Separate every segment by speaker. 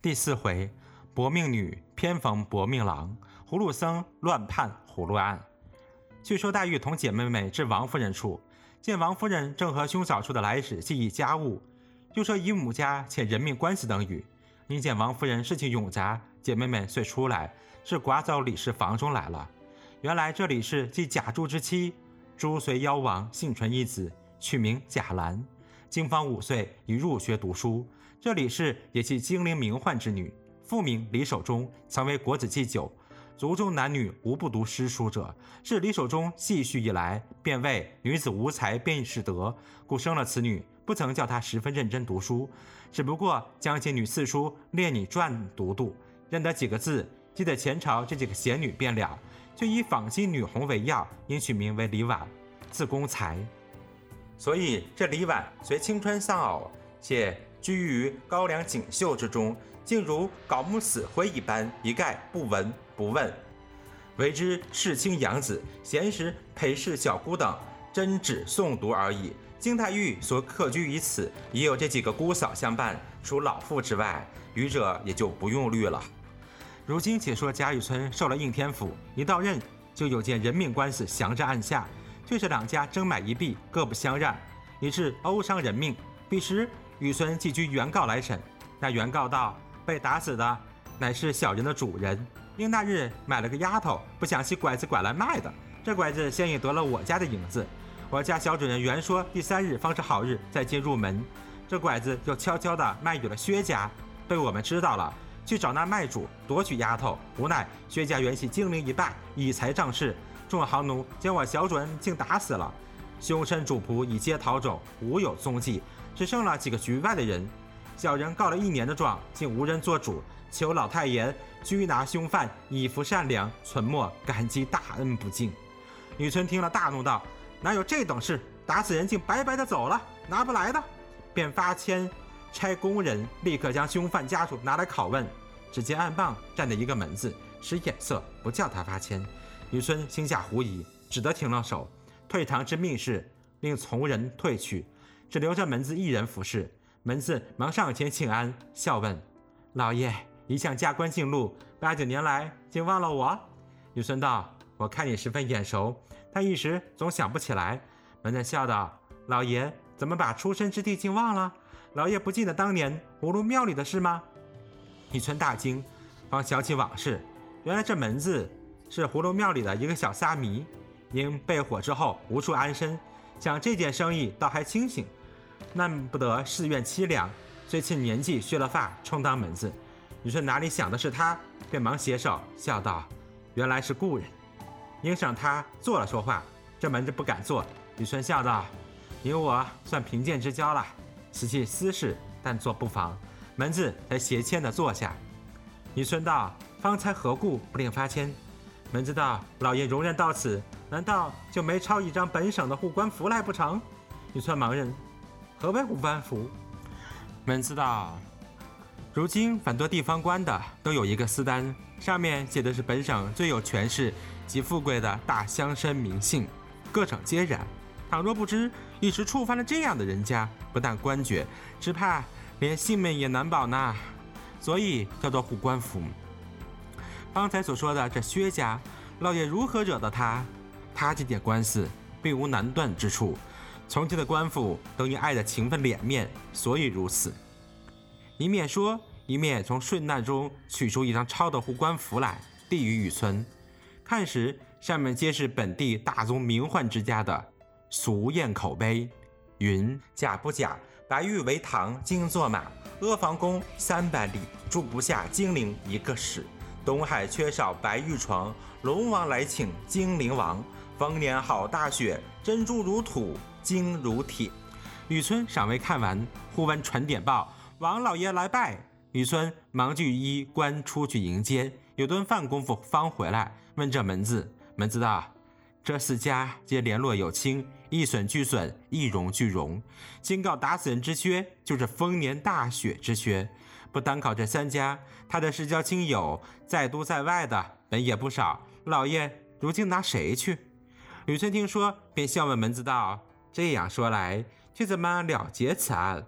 Speaker 1: 第4回，薄命女偏逢薄命郎，葫芦僧乱判葫芦案。据说黛玉同姐妹们至王夫人处，见王夫人正和兄嫂处的来使细议家务，又说姨母家且人命关系等语。因见王夫人事情冗杂，姐妹们遂出来，是寡走李氏房中来了。原来这李氏即贾珠之妻，珠随夭亡，幸存一子，取名贾兰。今方5岁，已入学读书。这李氏也系精灵名宦之女，父名李守忠，曾为国子祭酒，族中男女无不读诗书者。是李守忠细叙以来，便谓女子无才便是德，故生了此女，不曾叫她十分认真读书，只不过将其女四书列拟传读，认得几个字，记得前朝这几个贤女便了，却以仿昔女红为要，因取名为李婉，字公才。所以这李婉虽青春丧偶，且居于高粱锦绣之中，竟如槁木死灰一般，一概不闻不问。为之世卿养子，闲时陪侍小姑等，真只诵读而已。金黛玉所客居于此，也有这几个姑嫂相伴，除老妇之外，余者也就不用虑了。如今且说贾雨村受了应天府，一到任就有件人命官司降至案下，却是两家争买一币，各不相让，以致殴伤人命。彼时雨村寄居原告来审，那原告道，被打死的乃是小人的主人，因那日买了个丫头，不想起拐子拐来卖的，这拐子先已得了我家的影子，我家小主人原说第3日方是好日，再接入门，这拐子又悄悄地卖与了薛家，被我们知道了，去找那卖主夺取丫头，无奈薛家原系精灵一败，以财仗势，众行奴将我小主人竟打死了，凶身主仆已皆逃走，无有踪迹，只剩了几个局外的人。小人告了1年的状，竟无人做主，求老太爷拘拿凶犯，以服善良，存没感激大恩不尽。雨村听了大怒道，哪有这等事，打死人竟白白的走了，拿不来的。便发签差工人立刻将凶犯家属拿来拷问，只见案傍站着一个门子，使眼色不叫他发签。雨村心下狐疑，只得停了手，退堂之命事，令从人退去，只留着门子一人服侍。门子忙上前请安，笑问，老爷一向加官进禄，8、9年来竟忘了我？雨村道，我看你十分眼熟，但一时总想不起来。门子笑道，老爷怎么把出身之地竟忘了？老爷不记得当年葫芦庙里的事吗？雨村大惊，方想起往事，原来这门子是葫芦庙里的一个小沙弥，因被火之后无处安身，想这件生意倒还清醒，难不得寺院凄凉，虽趁年纪削了发充当门子。雨村哪里想的是他，便忙携手笑道，原来是故人。应赏他坐了说话，这门子不敢坐。雨村笑道，你我算贫贱之交了，此系私事，但坐不妨。门子才斜谦地坐下。雨村道，方才何故不令发签？门子道，老爷容忍到此，难道就没抄一张本省的护官符来不成？雨村忙认，何为护官符？门子道，如今反多地方官的都有一个私单，上面写的是本省最有权势及富贵的大乡绅名姓，各省皆然。倘若不知，一时触犯了这样的人家，不但官爵，只怕连性命也难保呢，所以叫做护官符。方才所说的这薛家，老爷如何惹得他？他这件官司并无难断之处，从前的官府都因爱的情分脸面，所以如此。一面说，一面从顺难中取出一张抄的护官符来，递于雨村。看时，上面皆是本地大宗名宦之家的俗谚口碑，云：假不假，白玉为堂金作马，阿房宫300里，住不下精灵一个室。东海缺少白玉床，龙王来请精灵王。丰年好大雪，珍珠如土，金如铁。雨村尚未看完，忽闻传点报，王老爷来拜。雨村忙具衣冠出去迎接，有顿饭功夫方回来，问这门子。门子道，这4家皆联络有亲，一损俱损，一荣俱荣。今告打死人之薛，就是丰年大雪之薛。不单靠这3家，他的世交亲友在都在外的本也不少，老爷如今拿谁去？雨村听说，便笑问门子道，这样说来，却怎么了结此案？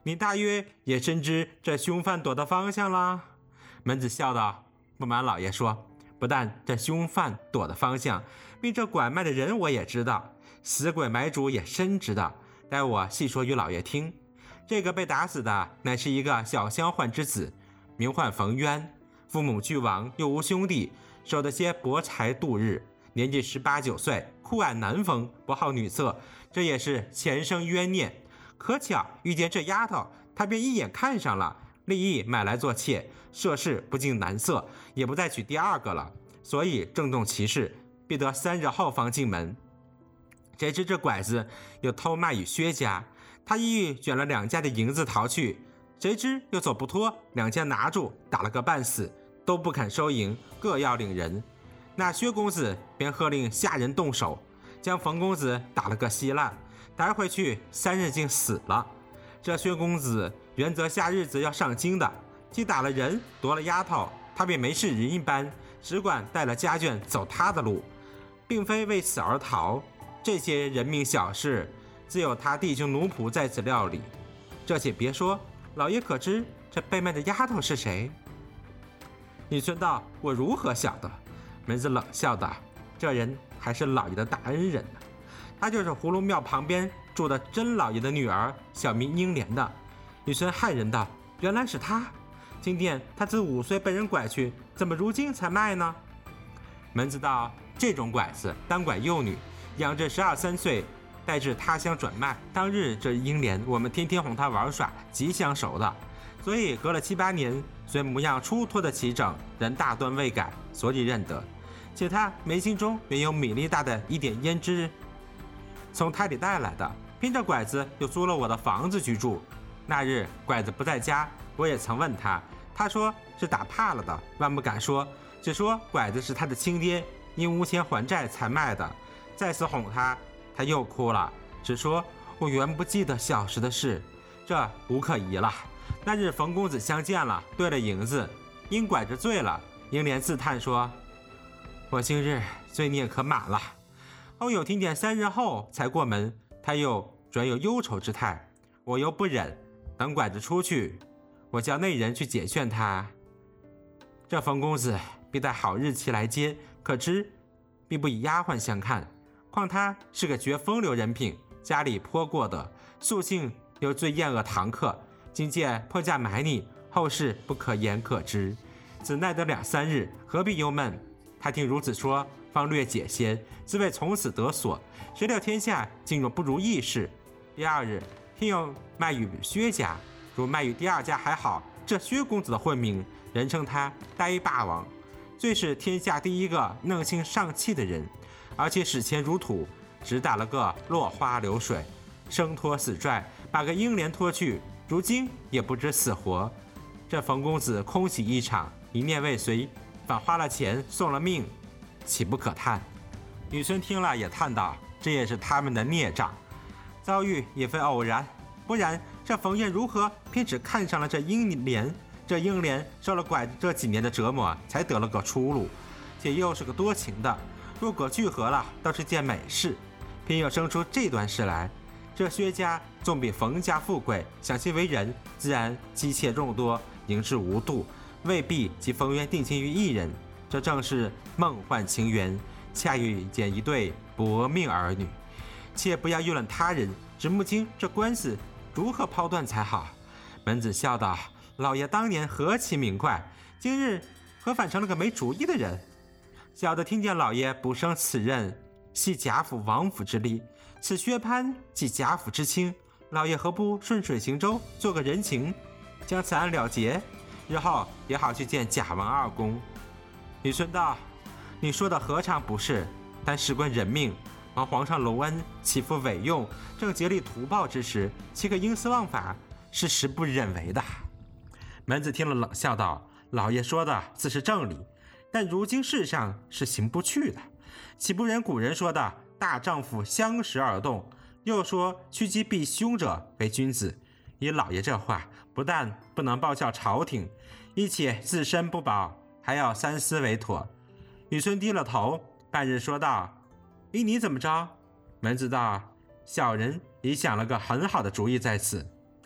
Speaker 1: 你大约也深知这凶犯躲的方向啦。门子笑道：不瞒老爷说，不但这凶犯躲的方向，并这拐卖的人我也知道，死鬼买主也深知道。待我细说与老爷听。这个被打死的乃是一个小乡宦之子，名唤冯渊，父母俱亡，又无兄弟，守得些薄柴度日。年纪18、19岁，酷爱男风，不好女色，这也是前生冤孽。可巧遇见这丫头，他便一眼看上了，立意买来做妾，涉世不近男色，也不再娶第二个了，所以正动其事，必得3日后方进门。谁知这拐子又偷卖与薛家，他意欲卷了2家的银子逃去，谁知又走不脱，2家拿住，打了个半死，都不肯收银，各要领人。那薛公子便喝令下人动手，将冯公子打了个稀烂，逮回去3日竟死了。这薛公子原则下日子要上京的，既打了人，夺了丫头，他便没事人一般，只管带了家眷走他的路，并非为此而逃。这些人命小事，自有他弟兄奴仆在此料理。这且别说，老爷可知这被卖的丫头是谁？女孙道：我如何晓得？门子冷笑道：这人还是老爷的大恩人呢，他就是葫芦庙旁边住的甄老爷的女儿，小名英莲的。女孙骇人道：原来是他！今天他自5岁被人拐去，怎么如今才卖呢？门子道：这种拐子单拐幼女，养至12、13岁，带至他乡转卖。当日这英莲，我们天天哄她玩耍，极相熟的，所以隔了7、8年，虽模样出脱的齐整，人大端未改，所以认得。且他眉心中原有米粒大的一点胭脂，从胎里带来的，偏这拐子又租了我的房子居住。那日拐子不在家，我也曾问他，他说是打怕了的，万不敢说，只说拐子是他的亲爹，因无钱还债才卖的。再次哄他，他又哭了，只说我原不记得小时的事，这无可疑了。那日冯公子相见了，兑了银子，因拐着醉了。英莲自叹说：我今日罪孽可满了。后有听见3日后才过门，他又转有忧愁之态，我又不忍，等拐子出去，我叫内人去解劝他。这冯公子必待好日期来接，可知必不以丫鬟相看，况他是个绝风流人品，家里颇过的，素性又最厌恶堂客，今见破价买你，后事不可言可知。只耐得2、3日，何必忧闷？他听如此说，方略解先，自谓从此得所。谁料天下竟有不如意事。第2日，听有卖与薛家，如卖与第2家还好，这薛公子的混名，人称他呆霸王，最是天下第一个弄性上气的人，而且使钱如土，只打了个落花流水，生拖死拽，把个英莲拖去，如今也不知死活。这冯公子空喜一场，一念未遂，反花了钱送了命，岂不可叹？女孙听了也叹道：这也是他们的孽障，遭遇也非偶然，不然这冯燕如何偏只看上了这英莲？这英莲受了拐这几年的折磨，才得了个出路，且又是个多情的，若果聚合了，倒是件美事，偏又生出这段事来。这薛家纵比冯家富贵，想其为人，自然妻妾众多，淫事无度，未必及冯渊定情于一人，这正是梦幻情缘，恰遇见一对薄命儿女。且不要议论他人，只目清这官司如何抛断才好。门子笑道：老爷当年何其明快，今日何反成了个没主意的人？小的听见老爷不胜此任，系贾府王府之力，此薛蟠即贾府之亲，老爷何不顺水行舟，做个人情，将此案了结，日后也好去见贾王二公。女孙道：你说的何尝不是，但事关人命，望皇上隆恩，岂复委用，正竭力图报之时，岂可因私枉法，是实不忍为的。门子听了冷笑道：老爷说的自是正理，但如今世上是行不去的，岂不忍古人说的大丈夫相识而动，又说趋吉避凶者为君子。以老爷这话，不但不能报效朝廷，一且自身不保，还要三思为妥。女孙低了头，半日说道：依你怎么着？门子道：小人已想了个很好的主意在此。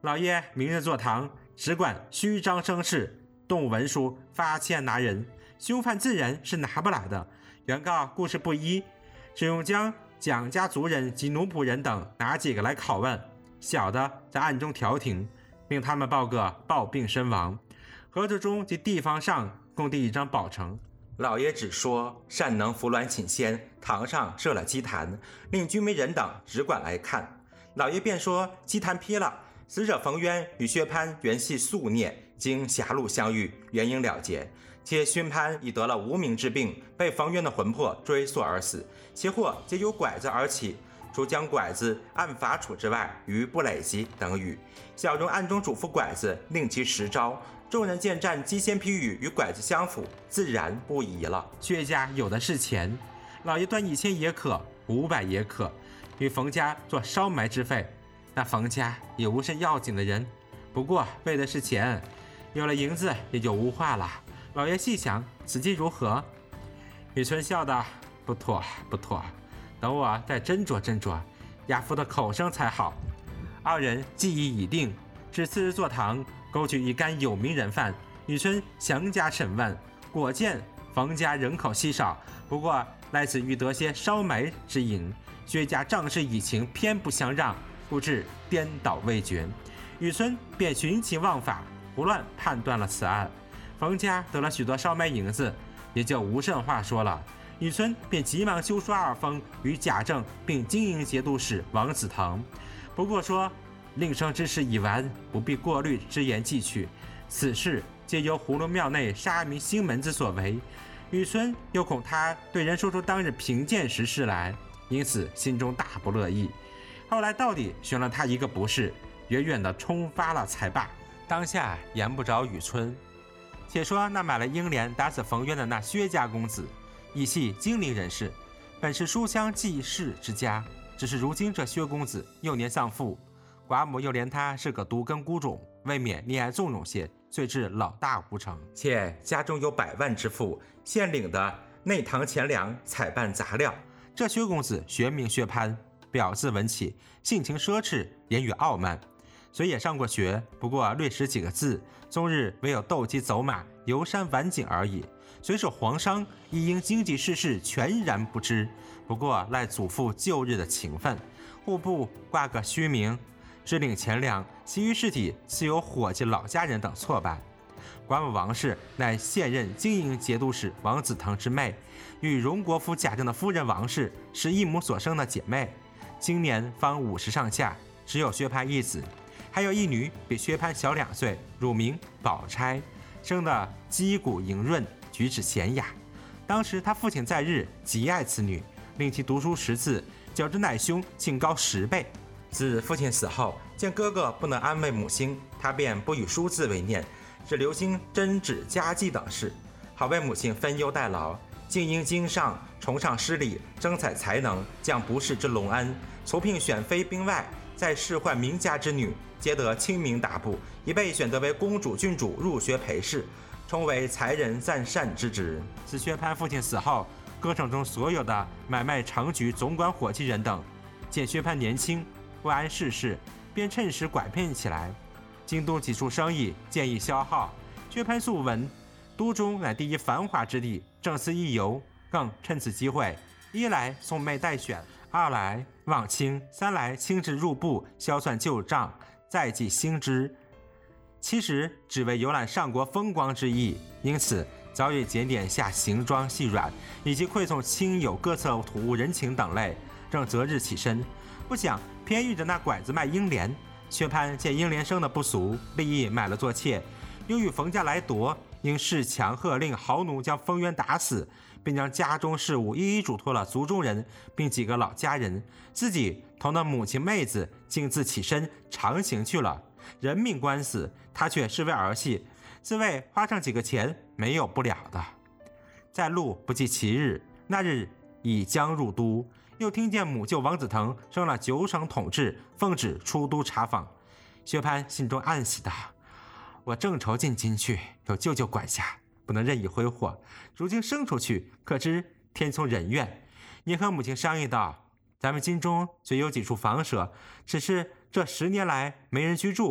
Speaker 1: 老爷明日坐堂，只管虚张声势，动文书发签拿人，凶犯自然是拿不来的。原告故事不一，只用将蒋家族人及奴仆人等拿几个来拷问，小的在暗中调停，令他们报个暴病身亡。合着中及地方上共递一张保呈。老爷只说善能扶鸾请仙，堂上设了祭坛，令军媒人等只管来看。老爷便说祭坛批了，死者冯渊与薛蟠原系宿孽，经狭路相遇，原应了结。且薛蟠已得了无名之病，被冯渊的魂魄追溯而死，其祸皆由拐子而起。除将拐子按法处之外，余不累及等语。小荣暗中嘱咐拐子，令其实招。众人见战鸡仙批语与拐子相符，自然不疑了。薛家有的是钱，老爷端1000也可，500也可，与冯家做烧埋之费。那冯家也无甚要紧的人，不过为的是钱，有了银子也就无话了。老爷细想，此计如何？雨村笑道：不妥，不妥，等我再斟酌斟酌，亚夫的口声才好。二人计议已定，至次日坐堂，勾举一干有名人犯，雨村详加审问。果见冯家人口稀少，不过赖此欲得些烧埋之银，薛家仗势以情，偏不相让，故致颠倒未决。雨村便寻其忘法，胡乱判断了此案。冯家得了许多烧埋银子，也就无甚话说了。雨村便急忙修书2封与贾政，并经营节度使王子腾。不过说令生之事已完，不必过虑之言记去。此事皆由葫芦庙内杀民兴门子所为。雨村又恐他对人说出当日评鉴时事来，因此心中大不乐意。后来到底寻了他一个不是，远远的冲发了才罢。当下言不着雨村。且说那买了英莲打死冯渊的那薛家公子，亦系精灵人士，本是书香济世之家，只是如今这薛公子幼年丧父，寡母又怜他是个独根孤种，未免溺爱纵容些，遂致老大无成。且家中有100万之富，现领的内堂钱粮采办杂料。这薛公子学名薛蟠，表字文起，性情奢侈，言语傲慢，虽也上过学，不过略识几个字，终日唯有斗鸡走马、游山玩景而已。虽是皇商，亦因经济世事全然不知，不过赖祖父旧日的情分，户部挂个虚名，只领钱粮，其余事体似有伙计老家人等错办。寡母王氏乃现任经营节度使王子腾之妹，与荣国府贾政的夫人王氏是一母所生的姐妹，今年方50上下，只有薛蟠一子，还有一女比薛蟠小2岁，乳名宝钗，生得肌骨莹润，举止娴雅。当时他父亲在日，极爱此女，令其读书识字，较之乃兄竟高10倍。自父亲死后，见哥哥不能安慰母亲，他便不以书字为念，只留心针纸家计等事，好为母亲分忧代劳。竟因经上崇尚诗礼，征采才能，降不世之隆恩，筹聘选妃兵外，在仕宦名家之女，皆得清明达部，已被选择为公主郡主入学陪侍，充为才人赞善之职。自薛蟠父亲死后，各省中所有的买卖长局总管伙计人等，见薛蟠年轻不谙世事，便趁时拐骗起来。京东几处生意渐易消耗，薛蟠素闻都中乃第一繁华之地，正思一游，更趁此机会，一来送妹待选，二来望清，三来亲自入部销算旧账，再计新支。其实只为游览上国风光之意，因此早已检点下行装细软，以及馈送亲友各侧土物人情等类，正择日起身，不想偏遇着那拐子卖英莲。薛蟠见英莲生的不俗，立意买了做妾，又与冯家来夺，因恃强喝令豪奴将冯渊打死，并将家中事务一一嘱托了族中人，并几个老家人，自己同那母亲妹子径自起身长行去了。人命官司，他却视为儿戏，自谓花上几个钱没有不了的。在路不计其日，那日已将入都，又听见母舅王子腾升了9省统治，奉旨出都查访。薛蟠心中暗喜道：我正愁进京去，有舅舅管辖，不能任意挥霍，如今生出去，可知天从人愿。你和母亲商议道，咱们京中虽有几处房舍，只是这10年来没人居住，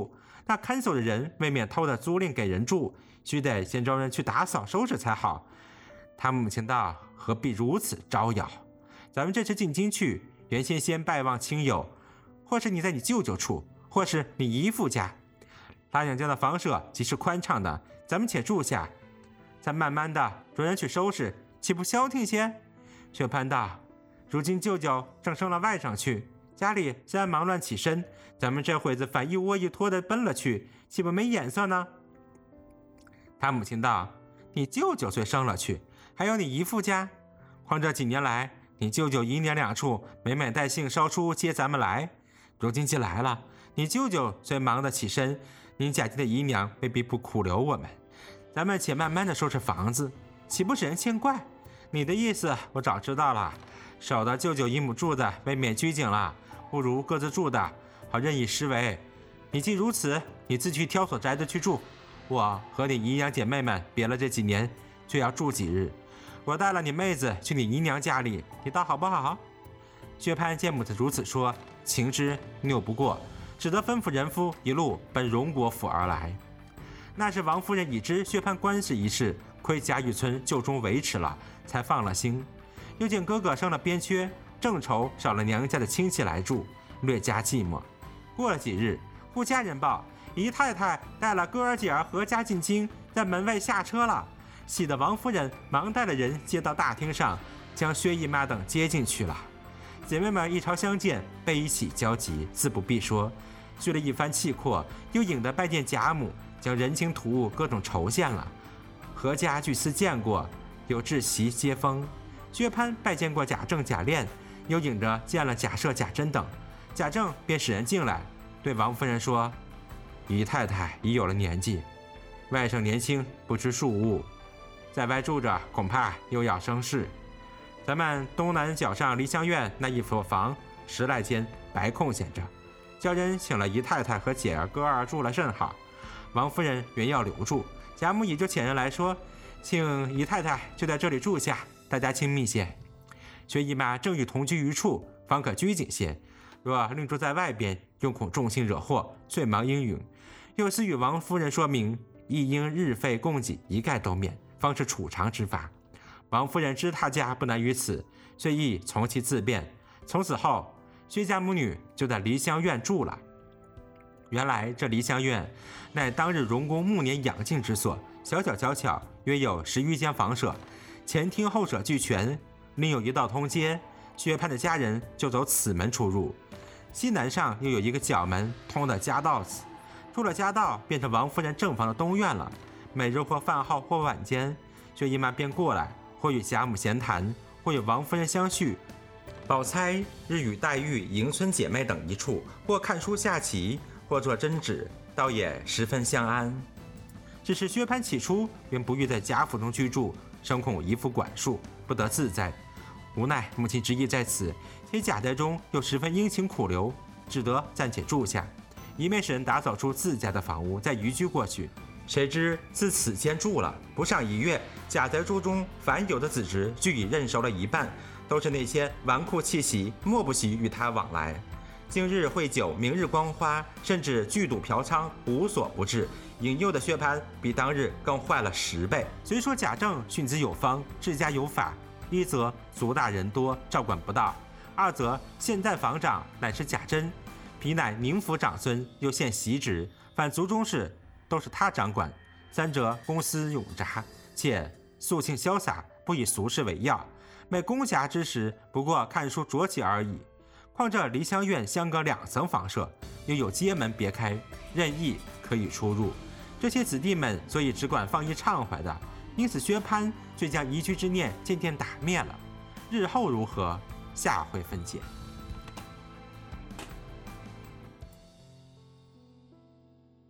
Speaker 1: 那看守的人未免偷的租赁给人住，须得先招人去打扫收拾才好。他母亲道：何必如此招摇？咱们这次进京去，原先拜望亲友，或是你在你舅舅处，或是你姨父家。他娘家的房舍极是宽敞的，咱们且住下，再慢慢的着人去收拾，岂不消停些？薛蟠道：如今舅舅正升了外甥去，家里现在忙乱起身，咱们这会子反一窝一拖的奔了去，岂不没眼色呢？他母亲道：你舅舅虽升了去，还有你姨父家，况这几年来，你舅舅姨娘两处每带信捎出接咱们来，如今既来了，你舅舅虽忙得起身，您贾家的姨娘未必不苦留我们，咱们且慢慢的收拾房子，岂不使人见怪？你的意思我早知道了，少的舅舅姨母住的未免拘谨了，不如各自住的好任意施为。你既如此，你自去挑所宅子去住，我和你姨娘姐妹们别了这几年，却要住几日。我带了你妹子去你姨娘家里，你倒好不好？薛蟠见母子如此说，情之拗不过，只得吩咐人夫一路奔荣国府而来。那时王夫人已知薛蟠官司一事，亏贾雨村就中维持了，才放了心。又见哥哥升了边缺，正愁少了娘家的亲戚来住，略加寂寞。过了几日，忽家人报姨太太带了哥儿姐儿合家进京，在门外下车了。喜得王夫人忙带了人接到大厅上，将薛姨妈等接进去了。姐妹们一朝相见，悲喜交集，自不必说。叙了一番气阔，又引得拜见贾母，将人情土物各种酬献了。何家俱私见过，有置席接风。薛蟠拜见过贾政、贾琏，又引着见了贾赦、贾珍等。贾政便使人进来，对王夫人说：姨太太已有了年纪，外甥年轻，不知庶务，在外住着，恐怕又要生事。咱们东南角上梨香院那一所房10来间白空闲着，叫人请了姨太太和姐儿哥儿住了甚好。王夫人原要留住，贾母也就遣人来说，请姨太太就在这里住下，大家亲密些。薛姨妈正欲同居一处，方可拘谨些，若另住在外边，又恐众星惹祸，遂忙应允。又思与王夫人说明，亦应日费供给一概都免，方是储藏之法。王夫人知他家不难于此，遂亦从其自便。从此后，薛家母女就在梨香院住了。原来这梨香院乃当日荣公暮年养静之所，小巧，约有10余间房舍，前厅后舍俱全，另有一道通街，薛蟠的家人就走此门出入。西南上又有一个角门，通的夹道子。出了夹道，变成王夫人正房的东院了。每日或饭后或晚间，薛姨妈便过来，或与贾母闲谈，或与王夫人相叙。宝钗日与黛玉、迎春姐妹等一处，或看书下棋，或做针纸，倒也十分相安。只是薛蟠起初原不欲在贾府中居住，生恐姨父管束，不得自在。无奈母亲执意在此，且贾代中又十分殷勤苦留，只得暂且住下。一面使人打扫出自家的房屋，再移居过去。谁知自此间住了不上1月，贾宅中凡有的子侄俱已认熟了一半，都是那些纨绔气习，莫不喜与他往来。今日会酒，明日光花，甚至聚赌嫖娼，无所不至，引诱的薛蟠比当日更坏了10倍。虽说贾政训子有方，治家有法，一则族大人多，照管不到；二则现在房长乃是贾珍，彼乃宁府长孙，又现袭职，反族中事都是他掌管。三者公私永札，且素性潇洒，不以俗事为要，每公暇之时不过看书酌棋而已。况这梨香院相隔2层房舍，又有街门别开，任意可以出入。这些子弟们所以只管放逸畅怀的，因此薛蟠遂将移居之念渐渐打灭了。日后如何，下回分解。